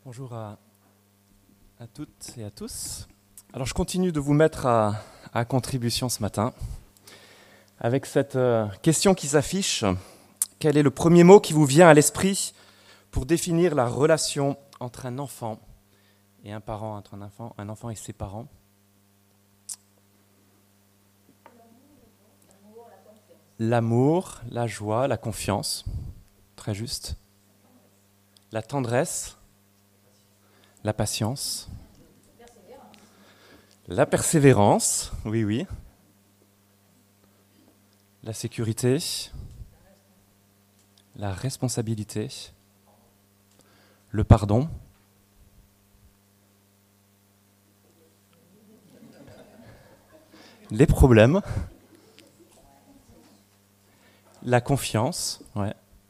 Bonjour à toutes et à tous. Alors je continue de vous mettre à contribution ce matin avec cette question qui s'affiche. Quel est le premier mot qui vous vient à l'esprit pour définir la relation entre un enfant et un parent, entre un enfant et ses parents? L'amour, la joie, la confiance, très juste. La tendresse, la patience, la persévérance, oui. La sécurité, la responsabilité, le pardon, les problèmes, la confiance, ouais.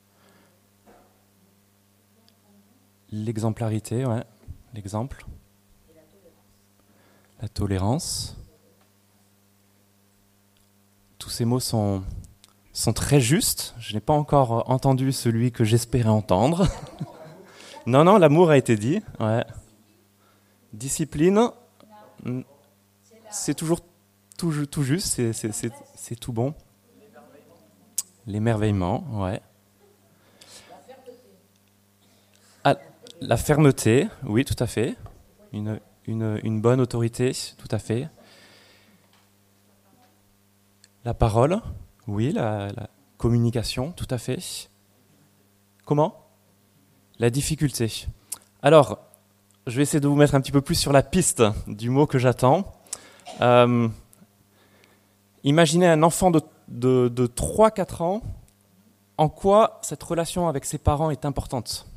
L'exemplarité, ouais. L'exemple, la tolérance. Tous ces mots sont très justes. Je n'ai pas encore entendu celui que j'espérais entendre. Non, l'amour a été dit. Ouais. Discipline, c'est toujours tout juste, c'est tout bon. L'émerveillement, ouais. La fermeté, oui, tout à fait. Une bonne autorité, tout à fait. La parole, oui, la communication, tout à fait. Comment? La difficulté. Alors, je vais essayer de vous mettre un petit peu plus sur la piste du mot que j'attends. Imaginez un enfant de 3-4 ans, en quoi cette relation avec ses parents est importante?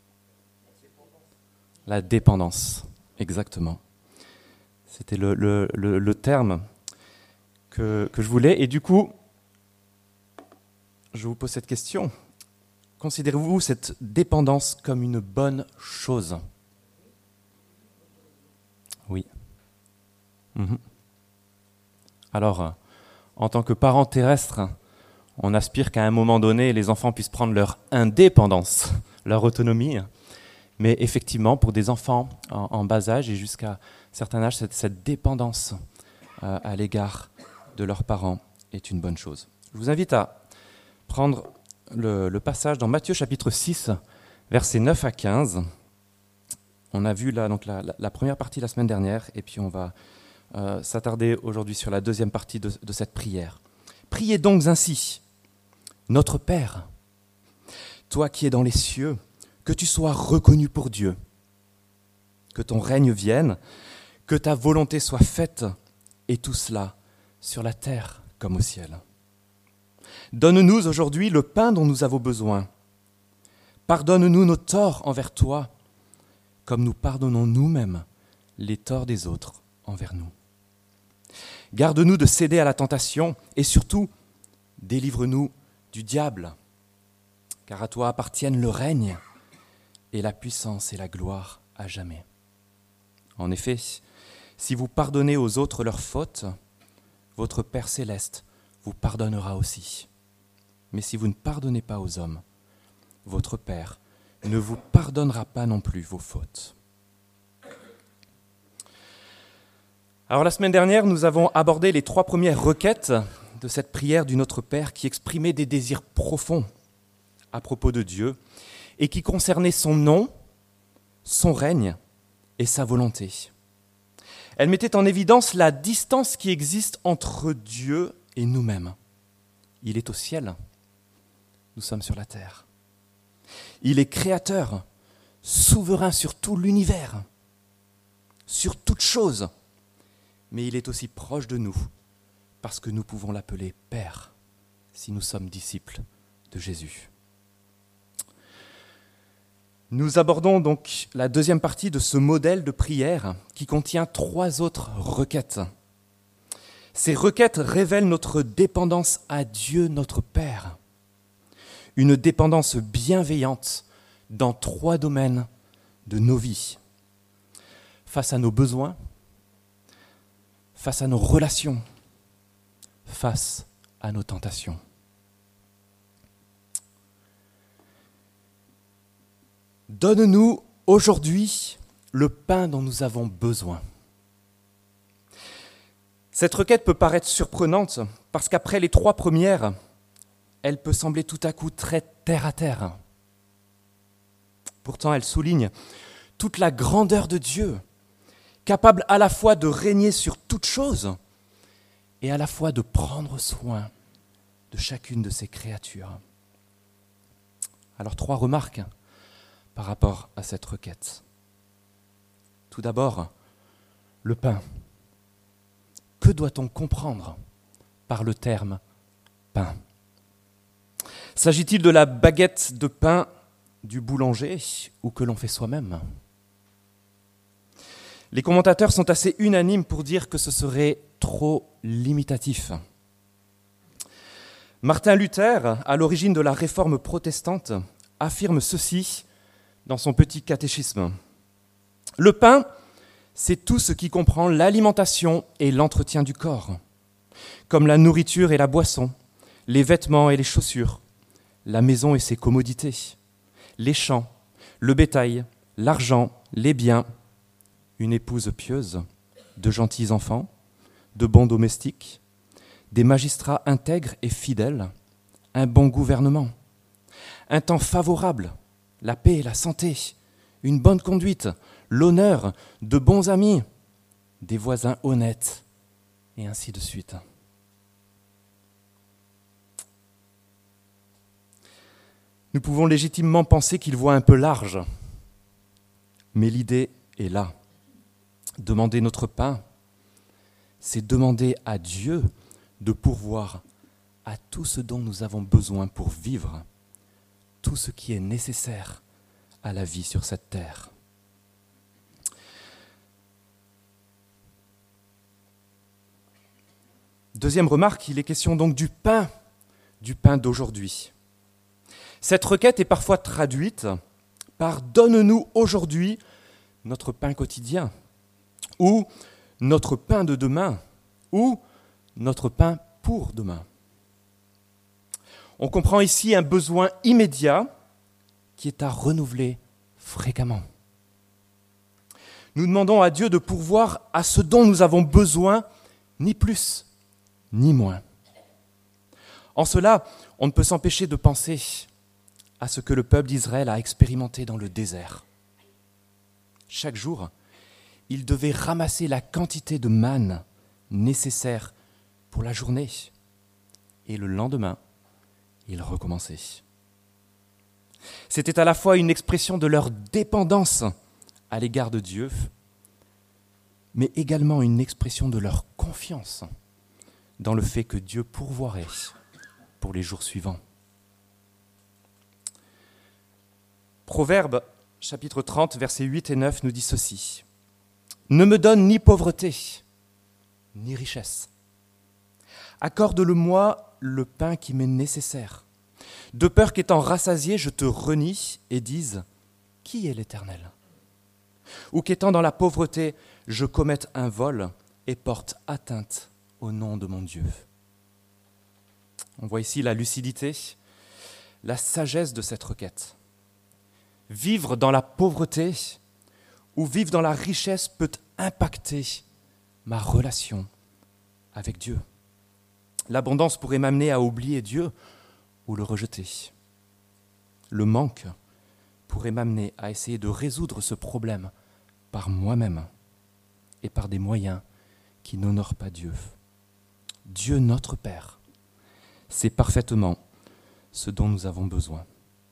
La dépendance, exactement. C'était le terme que je voulais. Et du coup, je vous pose cette question. Considérez-vous cette dépendance comme une bonne chose? Oui. Alors, en tant que parents terrestres, on aspire qu'à un moment donné, les enfants puissent prendre leur indépendance, leur autonomie. Mais effectivement, pour des enfants en bas âge et jusqu'à un certain âge, cette dépendance à l'égard de leurs parents est une bonne chose. Je vous invite à prendre le passage dans Matthieu chapitre 6, versets 9 à 15. On a vu là, donc, la première partie la semaine dernière, et puis on va s'attarder aujourd'hui sur la deuxième partie de cette prière. Priez donc ainsi, notre Père, toi qui es dans les cieux, que tu sois reconnu pour Dieu, que ton règne vienne, que ta volonté soit faite, et tout cela sur la terre comme au ciel. Donne-nous aujourd'hui le pain dont nous avons besoin. Pardonne-nous nos torts envers toi, comme nous pardonnons nous-mêmes les torts des autres envers nous. Garde-nous de céder à la tentation, et surtout, délivre-nous du diable, car à toi appartiennent le règne, et la puissance et la gloire à jamais. En effet, si vous pardonnez aux autres leurs fautes, votre Père céleste vous pardonnera aussi. Mais si vous ne pardonnez pas aux hommes, votre Père ne vous pardonnera pas non plus vos fautes. Alors la semaine dernière, nous avons abordé les 3 premières requêtes de cette prière du Notre Père qui exprimait des désirs profonds à propos de Dieu et qui concernait son nom, son règne et sa volonté. Elle mettait en évidence la distance qui existe entre Dieu et nous-mêmes. Il est au ciel, nous sommes sur la terre. Il est créateur, souverain sur tout l'univers, sur toute chose, mais il est aussi proche de nous, parce que nous pouvons l'appeler Père, si nous sommes disciples de Jésus. Nous abordons donc la deuxième partie de ce modèle de prière qui contient 3 autres requêtes. Ces requêtes révèlent notre dépendance à Dieu notre Père, une dépendance bienveillante dans 3 domaines de nos vies, face à nos besoins, face à nos relations, face à nos tentations. Donne-nous Aujourd'hui, le pain dont nous avons besoin. Cette requête peut paraître surprenante parce qu'après les 3 premières, elle peut sembler tout à coup très terre à terre. Pourtant, elle souligne toute la grandeur de Dieu, capable à la fois de régner sur toute chose et à la fois de prendre soin de chacune de ses créatures. Alors 3 remarques par rapport à cette requête. Tout d'abord, le pain. Que doit-on comprendre par le terme pain ? S'agit-il de la baguette de pain du boulanger ou que l'on fait soi-même ? Les commentateurs sont assez unanimes pour dire que ce serait trop limitatif. Martin Luther, à l'origine de la réforme protestante, affirme ceci dans son petit catéchisme. Le pain, c'est tout ce qui comprend l'alimentation et l'entretien du corps, comme la nourriture et la boisson, les vêtements et les chaussures, la maison et ses commodités, les champs, le bétail, l'argent, les biens, une épouse pieuse, de gentils enfants, de bons domestiques, des magistrats intègres et fidèles, un bon gouvernement, un temps favorable, la paix et la santé, une bonne conduite, l'honneur, de bons amis, des voisins honnêtes, et ainsi de suite. Nous pouvons légitimement penser qu'il voit un peu large, mais l'idée est là. Demander notre pain, c'est demander à Dieu de pourvoir à tout ce dont nous avons besoin pour vivre, tout ce qui est nécessaire à la vie sur cette terre. Deuxième remarque, il est question donc du pain d'aujourd'hui. Cette requête est parfois traduite par « donne-nous aujourd'hui notre pain quotidien » ou « notre pain de demain » ou « notre pain pour demain ». On comprend ici un besoin immédiat qui est à renouveler fréquemment. Nous demandons à Dieu de pourvoir à ce dont nous avons besoin, ni plus, ni moins. En cela, on ne peut s'empêcher de penser à ce que le peuple d'Israël a expérimenté dans le désert. Chaque jour, il devait ramasser la quantité de manne nécessaire pour la journée. Et le lendemain, il recommençait. C'était à la fois une expression de leur dépendance à l'égard de Dieu, mais également une expression de leur confiance dans le fait que Dieu pourvoirait pour les jours suivants. Proverbe, chapitre 30, versets 8 et 9, nous dit ceci. « Ne me donne ni pauvreté, ni richesse. Accorde-le-moi le pain qui m'est nécessaire, de peur qu'étant rassasié, je te renie et dise « Qui est l'Éternel ?» ou qu'étant dans la pauvreté, je commette un vol et porte atteinte au nom de mon Dieu. » On voit ici la lucidité, la sagesse de cette requête. Vivre dans la pauvreté ou vivre dans la richesse peut impacter ma relation avec Dieu. L'abondance pourrait m'amener à oublier Dieu ou le rejeter. Le manque pourrait m'amener à essayer de résoudre ce problème par moi-même et par des moyens qui n'honorent pas Dieu. Dieu, notre Père, sait parfaitement ce dont nous avons besoin.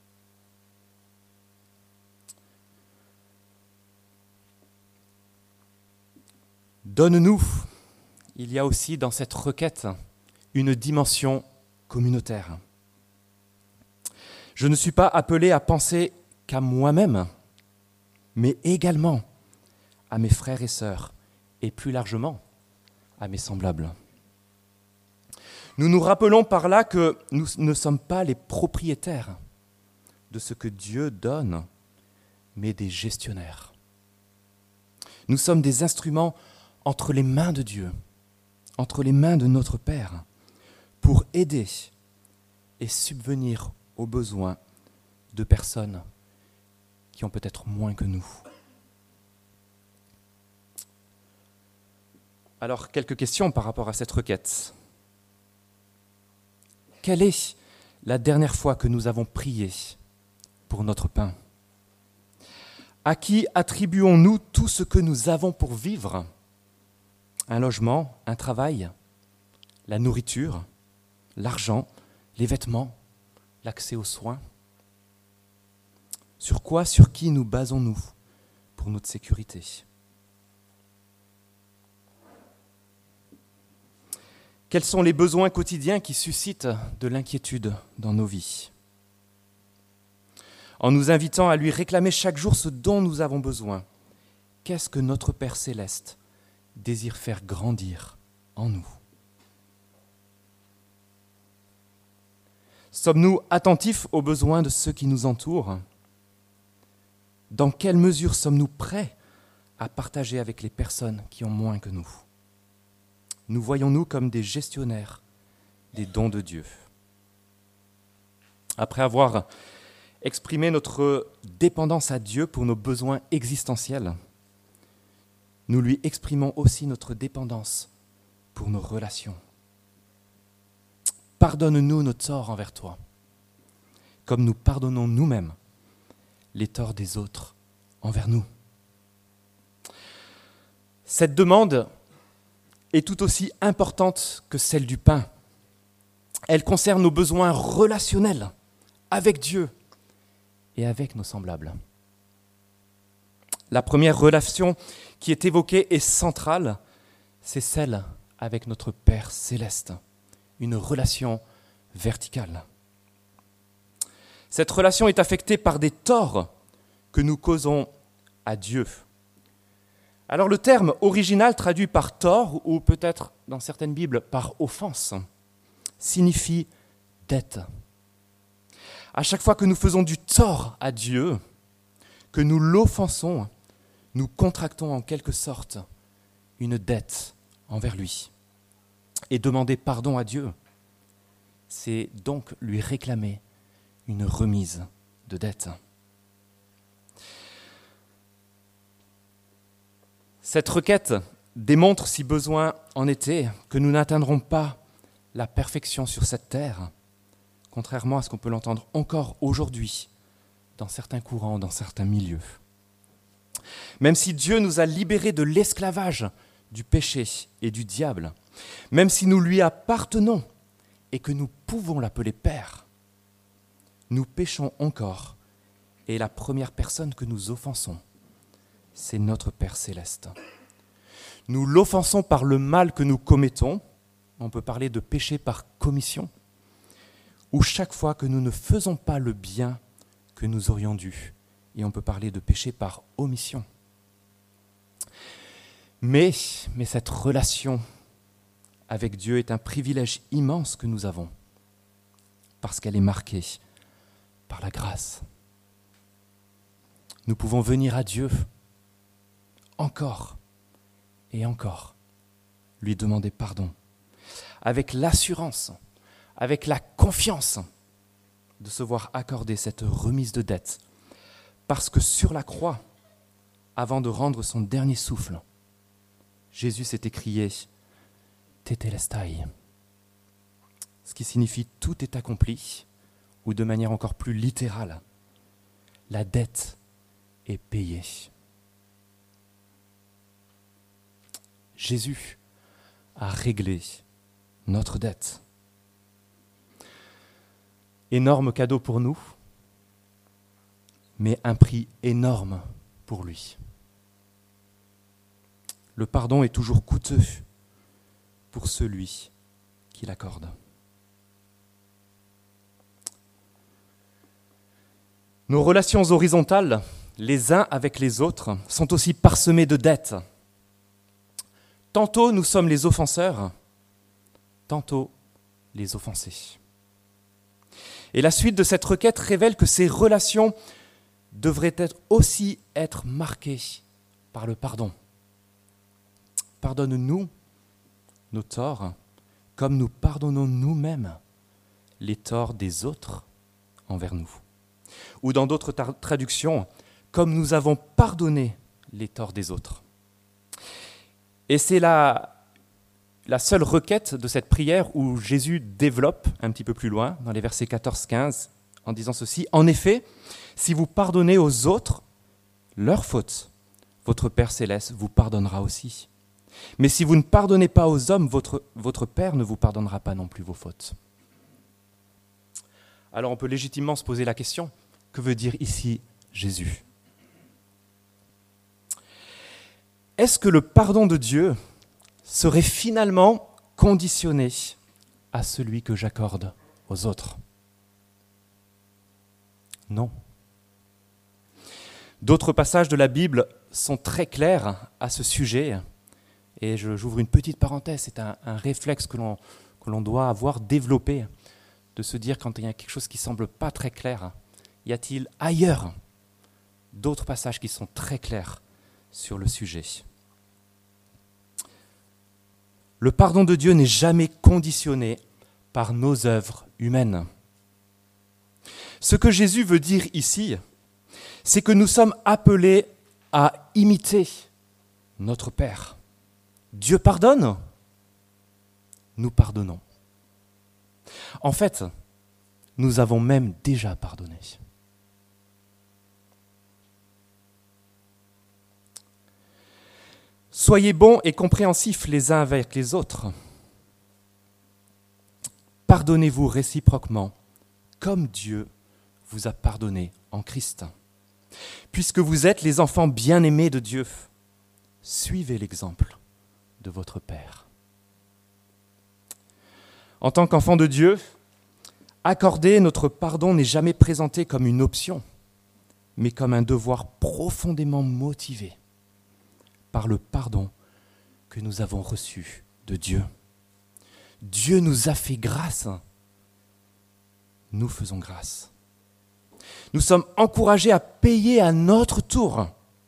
Donne-nous. Il y a aussi dans cette requête une dimension communautaire. Je ne suis pas appelé à penser qu'à moi-même, mais également à mes frères et sœurs, et plus largement à mes semblables. Nous nous rappelons par là que nous ne sommes pas les propriétaires de ce que Dieu donne, mais des gestionnaires. Nous sommes des instruments entre les mains de Dieu, entre les mains de notre Père, pour aider et subvenir aux besoins de personnes qui qui ont peut-être moins que nous. Alors, quelques questions par rapport à cette requête. Quelle est la dernière fois que nous avons prié pour notre pain? À qui attribuons-nous tout ce que nous avons pour vivre? Un logement, un travail, la nourriture, l'argent, les vêtements, l'accès aux soins? Sur quoi, sur qui nous basons-nous pour notre sécurité? Quels sont les besoins quotidiens qui suscitent de l'inquiétude dans nos vies? En nous invitant à lui réclamer chaque jour ce dont nous avons besoin, qu'est-ce que notre Père céleste désire faire grandir en nous? Sommes-nous attentifs aux besoins de ceux qui nous entourent? Dans quelle mesure sommes-nous prêts à partager avec les personnes qui ont moins que nous? Nous voyons-nous comme des gestionnaires des dons de Dieu? Après avoir exprimé notre dépendance à Dieu pour nos besoins existentiels, nous lui exprimons aussi notre dépendance pour nos relations. Pardonne-nous nos torts envers toi, comme nous pardonnons nous-mêmes les torts des autres envers nous. Cette demande est tout aussi importante que celle du pain. Elle concerne nos besoins relationnels avec Dieu et avec nos semblables. La première relation qui est évoquée est centrale, c'est celle avec notre Père céleste, une relation verticale. Cette relation est affectée par des torts que nous causons à Dieu. Alors le terme original traduit par tort, ou peut-être dans certaines Bibles par offense, signifie dette. À chaque fois que nous faisons du tort à Dieu, que nous l'offensons, nous contractons en quelque sorte une dette envers lui. Et demander pardon à Dieu, c'est donc lui réclamer une remise de dette. Cette requête démontre, si besoin en était, que nous n'atteindrons pas la perfection sur cette terre, contrairement à ce qu'on peut l'entendre encore aujourd'hui dans certains courants, dans certains milieux. Même si Dieu nous a libérés de l'esclavage du péché et du diable, même si nous lui appartenons et que nous pouvons l'appeler Père, nous péchons encore, et la première personne que nous offensons, c'est notre Père céleste. Nous l'offensons par le mal que nous commettons, on peut parler de péché par commission, ou chaque fois que nous ne faisons pas le bien que nous aurions dû, et on peut parler de péché par omission. Mais cette relation avec Dieu est un privilège immense que nous avons, parce qu'elle est marquée par la grâce. Nous pouvons venir à Dieu encore et encore, lui demander pardon, avec l'assurance, avec la confiance de se voir accorder cette remise de dette, parce que sur la croix, avant de rendre son dernier souffle, Jésus s'est écrié « Tetelestai », ce qui signifie « tout est accompli », ou de manière encore plus littérale, la dette est payée. Jésus a réglé notre dette. Énorme cadeau pour nous, mais un prix énorme pour lui. Le pardon est toujours coûteux pour celui qui l'accorde. Nos relations horizontales, les uns avec les autres, sont aussi parsemées de dettes. Tantôt nous sommes les offenseurs, tantôt les offensés. Et la suite de cette requête révèle que ces relations devraient aussi être marquées par le pardon. Pardonne-nous nos torts, comme nous pardonnons nous-mêmes les torts des autres envers nous. Ou dans d'autres traductions, comme nous avons pardonné les torts des autres. Et c'est la seule requête de cette prière où Jésus développe un petit peu plus loin, dans les versets 14-15, en disant ceci. En effet, si vous pardonnez aux autres leurs fautes, votre Père céleste vous pardonnera aussi. Mais si vous ne pardonnez pas aux hommes, votre Père ne vous pardonnera pas non plus vos fautes. Alors on peut légitimement se poser la question, que veut dire ici Jésus ? Est-ce que le pardon de Dieu serait finalement conditionné à celui que j'accorde aux autres ? Non. D'autres passages de la Bible sont très clairs à ce sujet. Et j'ouvre une petite parenthèse, c'est un réflexe que l'on doit avoir développé, de se dire quand il y a quelque chose qui ne semble pas très clair, y a-t-il ailleurs d'autres passages qui sont très clairs sur le sujet ? Le pardon de Dieu n'est jamais conditionné par nos œuvres humaines. Ce que Jésus veut dire ici, c'est que nous sommes appelés à imiter notre Père. Dieu pardonne, nous pardonnons. En fait, nous avons même déjà pardonné. Soyez bons et compréhensifs les uns avec les autres. Pardonnez-vous réciproquement, comme Dieu vous a pardonné en Christ. Puisque vous êtes les enfants bien-aimés de Dieu, suivez l'exemple de votre Père. En tant qu'enfant de Dieu, accorder notre pardon n'est jamais présenté comme une option, mais comme un devoir profondément motivé par le pardon que nous avons reçu de Dieu. Dieu nous a fait grâce, nous faisons grâce. Nous sommes encouragés à payer à notre tour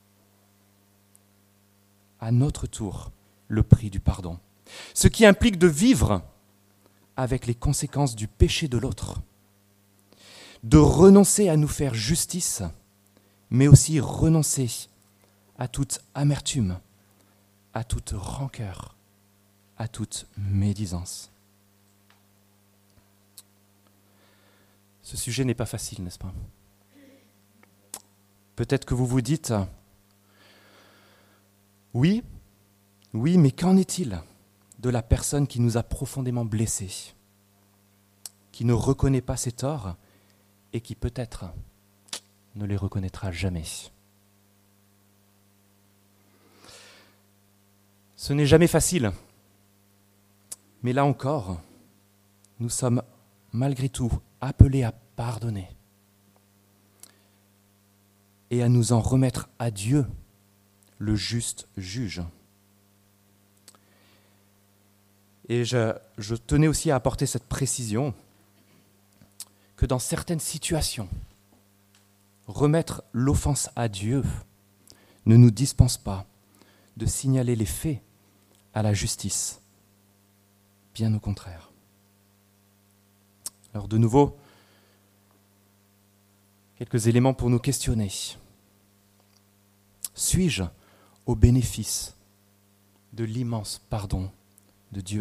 le prix du pardon, ce qui implique de vivre avec les conséquences du péché de l'autre, de renoncer à nous faire justice, mais aussi renoncer à toute amertume, à toute rancœur, à toute médisance. Ce sujet n'est pas facile, n'est-ce pas ? Peut-être que vous vous dites, oui, mais qu'en est-il de la personne qui nous a profondément blessés, qui ne reconnaît pas ses torts et qui peut-être ne les reconnaîtra jamais ? Ce n'est jamais facile, mais là encore, nous sommes malgré tout appelés à pardonner et à nous en remettre à Dieu, le juste juge. Et je tenais aussi à apporter cette précision que dans certaines situations, remettre l'offense à Dieu ne nous dispense pas de signaler les faits à la justice. Bien au contraire. Alors de nouveau, quelques éléments pour nous questionner. Suis-je au bénéfice de l'immense pardon de Dieu ?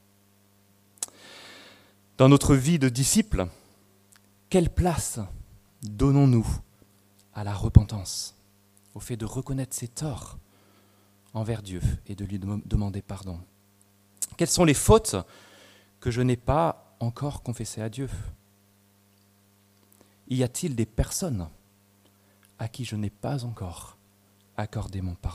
Dans notre vie de disciples, quelle place donnons-nous à la repentance, au fait de reconnaître ses torts envers Dieu et de lui demander pardon ? Quelles sont les fautes que je n'ai pas encore confessées à Dieu ? Y a-t-il des personnes à qui je n'ai pas encore accordé mon pardon ?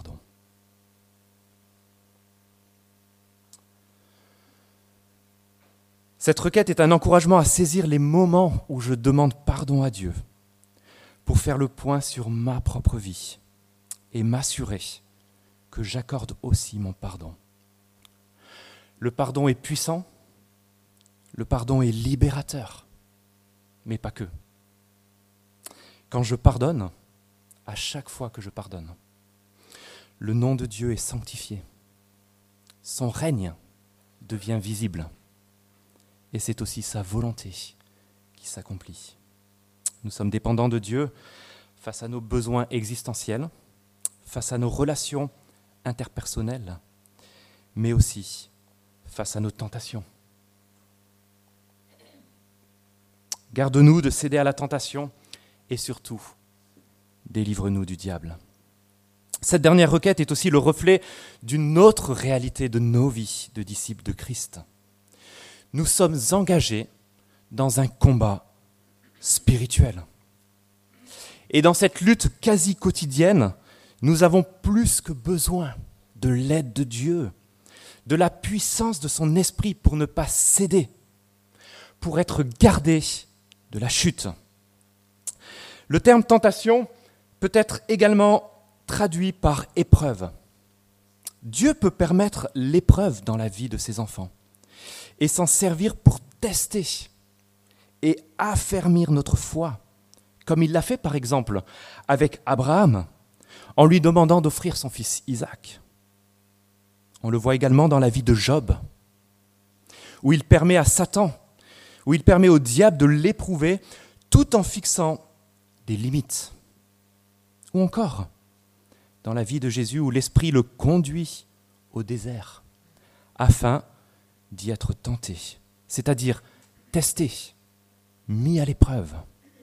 Cette requête est un encouragement à saisir les moments où je demande pardon à Dieu pour faire le point sur ma propre vie et m'assurer que j'accorde aussi mon pardon. Le pardon est puissant, le pardon est libérateur, mais pas que. Quand je pardonne, à chaque fois que je pardonne, le nom de Dieu est sanctifié. Son règne devient visible. Et c'est aussi sa volonté qui s'accomplit. Nous sommes dépendants de Dieu face à nos besoins existentiels, face à nos relations interpersonnelles, mais aussi face à nos tentations. Garde-nous de céder à la tentation et surtout, délivre-nous du diable. Cette dernière requête est aussi le reflet d'une autre réalité de nos vies de disciples de Christ. Nous sommes engagés dans un combat spirituel. Et dans cette lutte quasi quotidienne, nous avons plus que besoin de l'aide de Dieu, de la puissance de son esprit pour ne pas céder, pour être gardés de la chute. Le terme tentation peut être également traduit par épreuve. Dieu peut permettre l'épreuve dans la vie de ses enfants et s'en servir pour tester et affermir notre foi, comme il l'a fait par exemple avec Abraham, en lui demandant d'offrir son fils Isaac. On le voit également dans la vie de Job, où il permet à Satan, où il permet au diable de l'éprouver tout en fixant des limites. Ou encore dans la vie de Jésus, où l'Esprit le conduit au désert, afin d'y être tenté, c'est-à-dire testé, mis à l'épreuve.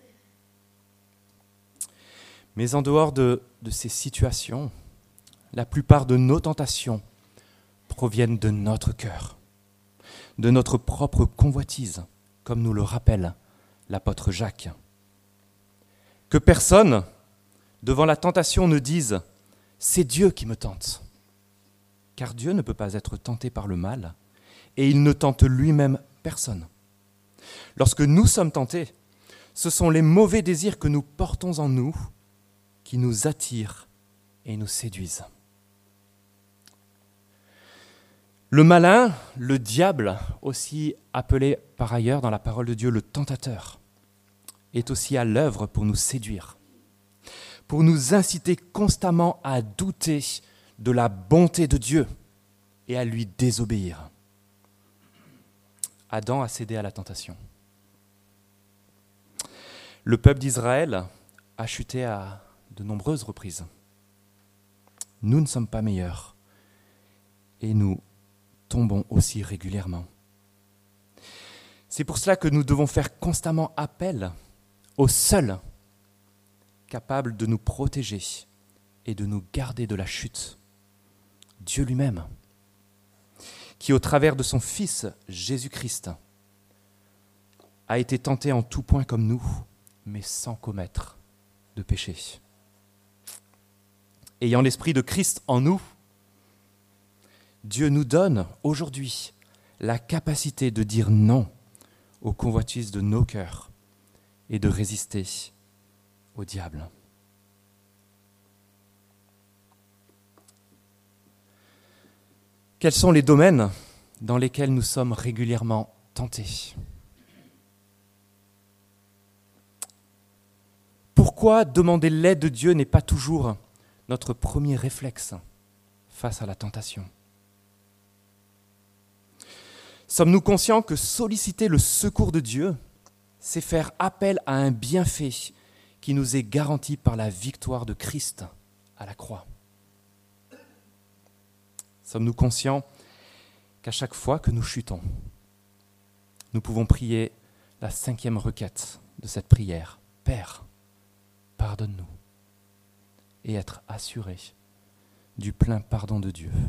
Mais en dehors de ces situations, la plupart de nos tentations proviennent de notre cœur, de notre propre convoitise, comme nous le rappelle l'apôtre Jacques. Que personne, devant la tentation, ne dise « c'est Dieu qui me tente », car Dieu ne peut pas être tenté par le mal, et il ne tente lui-même personne. Lorsque nous sommes tentés, ce sont les mauvais désirs que nous portons en nous qui nous attirent et nous séduisent. Le malin, le diable, aussi appelé par ailleurs dans la parole de Dieu le tentateur, est aussi à l'œuvre pour nous séduire, pour nous inciter constamment à douter de la bonté de Dieu et à lui désobéir. Adam a cédé à la tentation. Le peuple d'Israël a chuté à de nombreuses reprises. Nous ne sommes pas meilleurs et nous tombons aussi régulièrement. C'est pour cela que nous devons faire constamment appel au seul capable de nous protéger et de nous garder de la chute, Dieu lui-même, qui au travers de son Fils Jésus-Christ a été tenté en tout point comme nous, mais sans commettre de péché. Ayant l'Esprit de Christ en nous, Dieu nous donne aujourd'hui la capacité de dire non aux convoitises de nos cœurs et de résister au diable. Quels sont les domaines dans lesquels nous sommes régulièrement tentés ? Pourquoi demander l'aide de Dieu n'est pas toujours notre premier réflexe face à la tentation ? Sommes-nous conscients que solliciter le secours de Dieu, c'est faire appel à un bienfait qui nous est garanti par la victoire de Christ à la croix ? Sommes-nous conscients qu'à chaque fois que nous chutons, nous pouvons prier la 5e requête de cette prière, « Père, pardonne-nous » et être assurés du plein pardon de Dieu.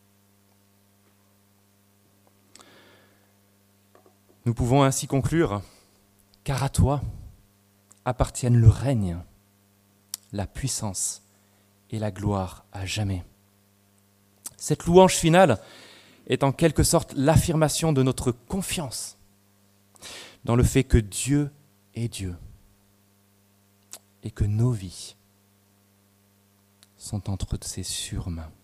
Nous pouvons ainsi conclure, car à toi appartiennent le règne, la puissance et la gloire à jamais. Cette louange finale est en quelque sorte l'affirmation de notre confiance dans le fait que Dieu est Dieu et que nos vies sont entre ses sûres mains.